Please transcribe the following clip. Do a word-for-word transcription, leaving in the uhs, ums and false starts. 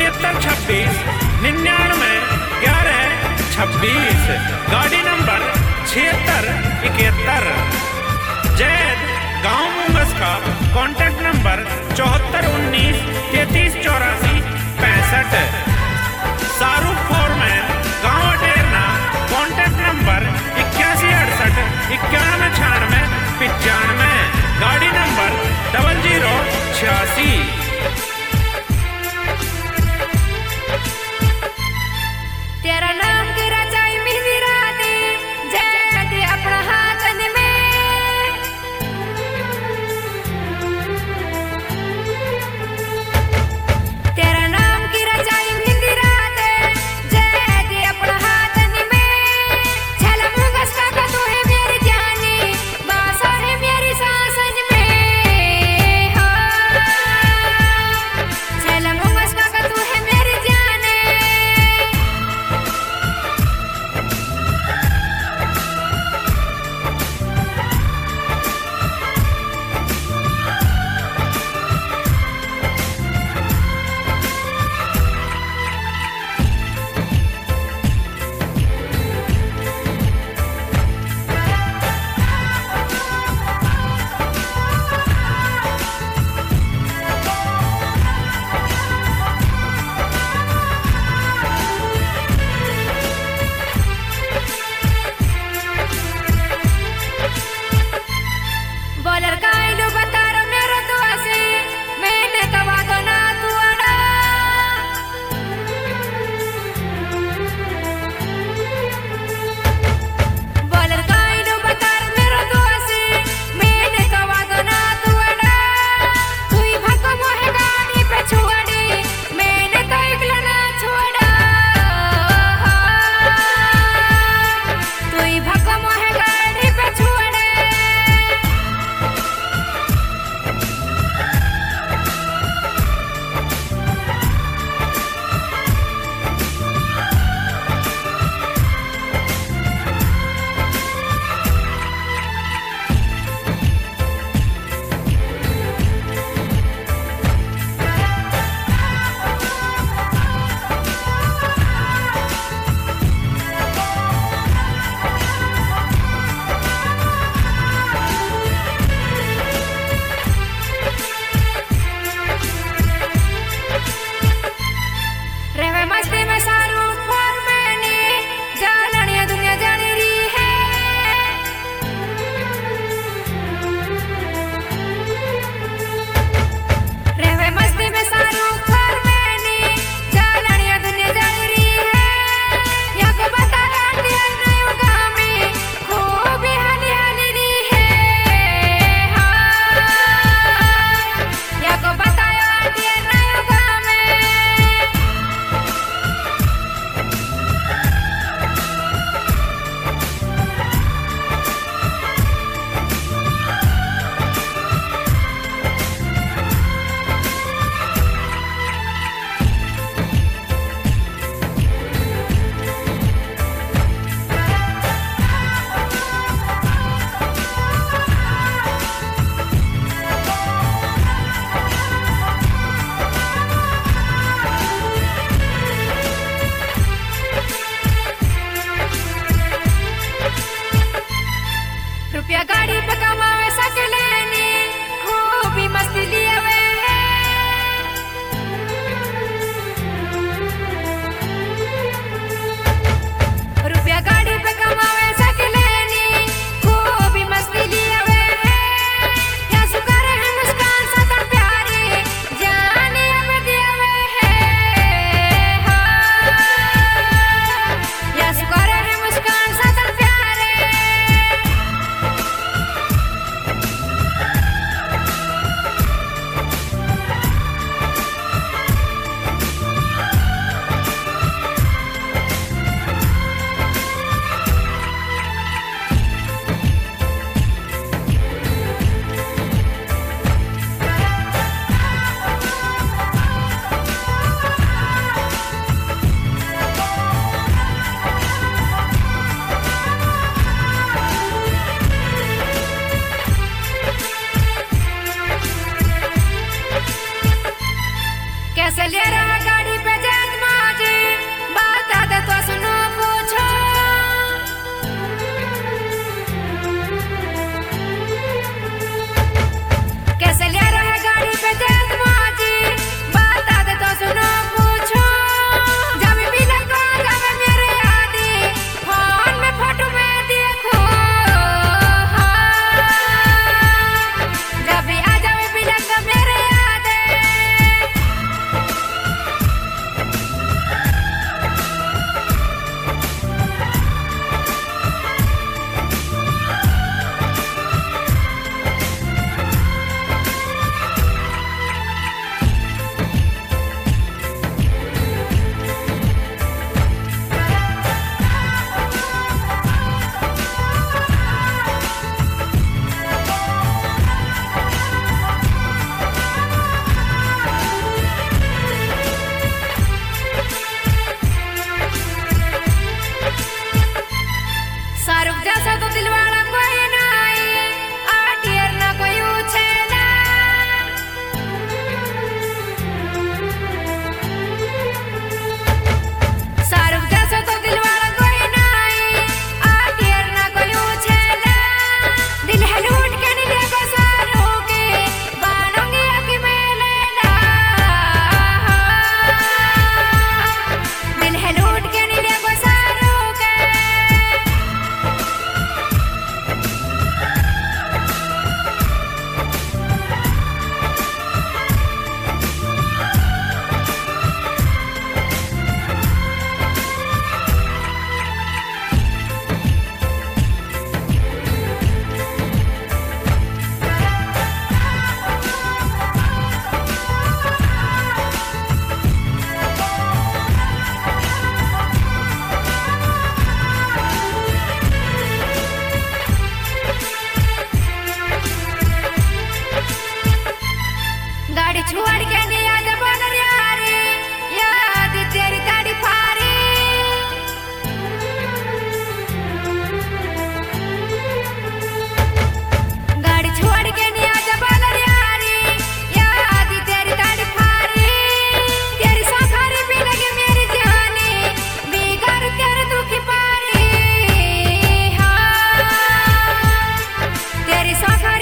पचहत्तर छब्बीस निन्यानवे ग्यारह छब्बीस। गाड़ी नंबर छिहत्तर इकहत्तर। जैद गाँव मुंगस का कॉन्टैक्ट नंबर चौहत्तर उन्नीस तैतीस चौरासी पैंसठ। शाहरुख फोरमैन गाँव अटेरना कॉन्टैक्ट नंबर इक्यासी अड़सठ इक्यानवे छियानवे पचानवे। गाड़ी नंबर डबल जीरो छियासी। तेरा नाम तेरा चाय मेरी रानी जैद अपना हाथन में। तेरा नाम की रचाई मेरी रात जैद अपना हाथन में। छला मुंगस का तू है मेरी जानी बासा है मेरी सांसन में। हाँ छला मुंगस का तू है मेरी जाने। बॉलर का आइलो बता रो मेरा तो आसे मैंने कवा तो ना तू आना। बॉलर का आइलो बता रो मेरा तो आसे मैंने कवा तो ना तू आना। तू ही भको मोहे गाड़ी पे छोड़ी मैंने तो इकला ना छोड़ा। तू ही भको मोहे गाड़ी पे छोड़े। रहवे मस्ती में शाहरुख फोरमैन जाननिया दुनिया जान रही है। रहवे मस्ती में शाहरुख फोरमैन जाननिया दुनिया जान रही है। या को बता दिया नहीं गाँव में खूब हानि हानि रही है। हाँ या को बताया दिया नहीं गाँव में। रुपया गाड़ी पे कमावे सकले नी खूब ही मस्ती लिए हुए हैं। रुपया गाड़ी पे कमावे सकले नी खूब ही मस्ती लिए हुए हैं। या सुकर है मुस्कान सदा प्यारी जाने अब दिए हुए हैं। हाँ या सुकर है मुस्कान सदा प्यारे। सागर